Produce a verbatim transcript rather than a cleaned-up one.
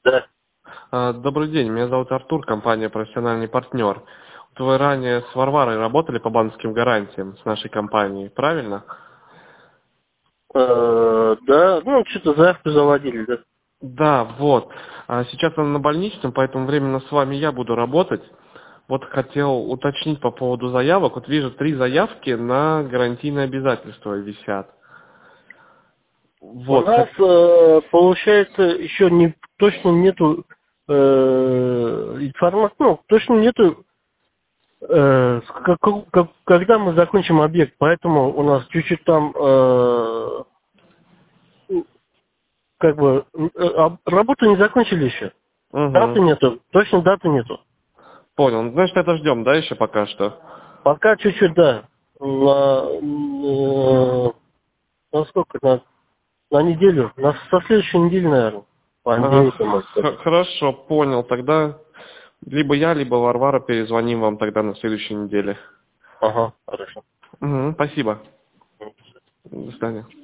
Да. А, Добрый день, меня зовут Артур, компания «Профессиональный партнер». Вот вы ранее с Варварой работали по банковским гарантиям с нашей компанией, правильно? Э, да, ну, что-то заявку заводили, да. Да, вот. А сейчас она на больничном, поэтому временно с вами я буду работать. Вот хотел уточнить по поводу заявок. Вот вижу, три заявки на гарантийные обязательства висят. У Вот, нас, хот- э, получается, еще не точно нету э, информации, ну, точно нету, э, с как- как- когда мы закончим объект, поэтому у нас чуть-чуть там, э, как бы, э, об- работу не закончили еще. Даты Мгм. нету, точно даты нету. Понял. Ну, значит, это ждем, да, еще пока что? Пока чуть-чуть, да, на, э, на сколько, на На неделю. На, со следующей недели, наверное. Ага, Понедельника, может быть. х- хорошо, понял. Тогда либо я, либо Варвара перезвоним вам тогда на следующей неделе. Ага, хорошо. Мгм, спасибо. До свидания.